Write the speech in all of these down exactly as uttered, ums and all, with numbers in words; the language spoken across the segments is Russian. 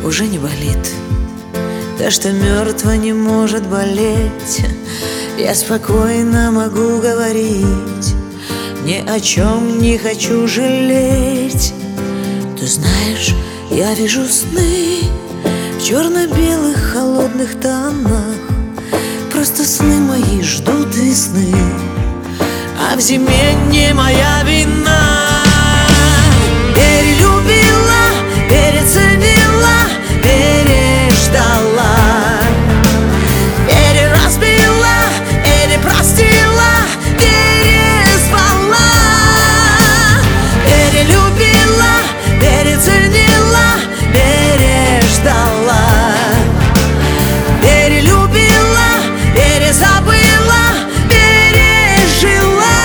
уже не болит. То, что мертво, не может болеть. Я спокойно могу говорить, ни о чем не хочу жалеть. Ты знаешь, я вижу сны в черно-белых холодных тонах. Просто сны мои ждут весны, а в зиме не моя вина. Перелюбила, переценила, переждала, переразбила, перепростила, перезвала. Перелюбила, переценила, переждала, перелюбила, перезабыла, пережила.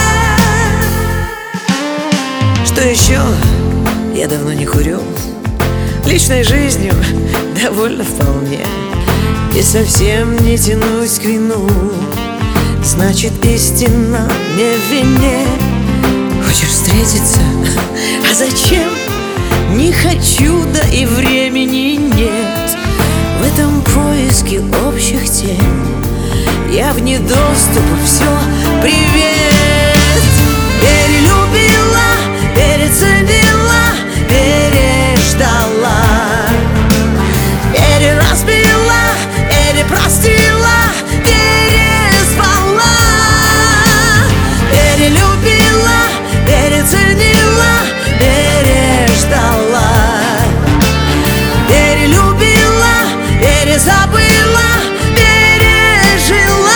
Что еще? Я давно не курю, личной жизнью довольна вполне, и совсем не тянусь к вину. Значит, истина не в вине. Хочешь встретиться? А зачем? Не хочу, да и времени нет. В этом поиске общих тем я вне доступа, все, привет. Перелюбила, переценила, переждала, переразбила, перепростила, перезвала. Перелюбила, переценила, переждала, перелюбила, перезабыла, пережила.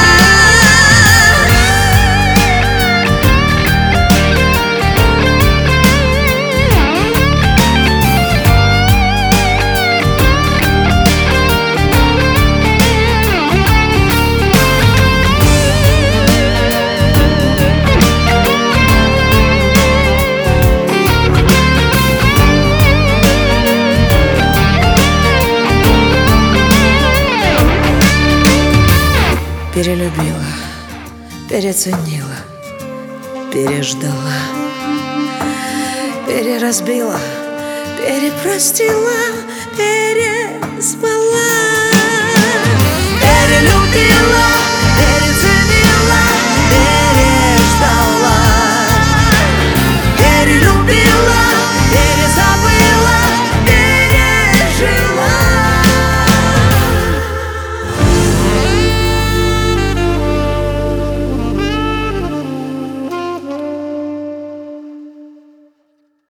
Перелюбила, переценила, переждала, переразбила, перепростила, пережила.